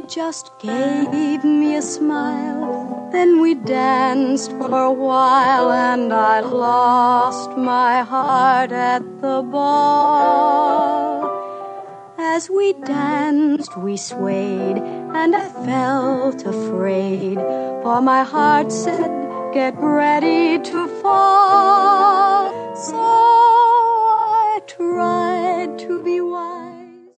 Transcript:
just gave me a smile. Then we danced for a while, and I lost my heart at the ball. As we danced, we swayed, and I felt afraid, for my heart said, get ready to fall.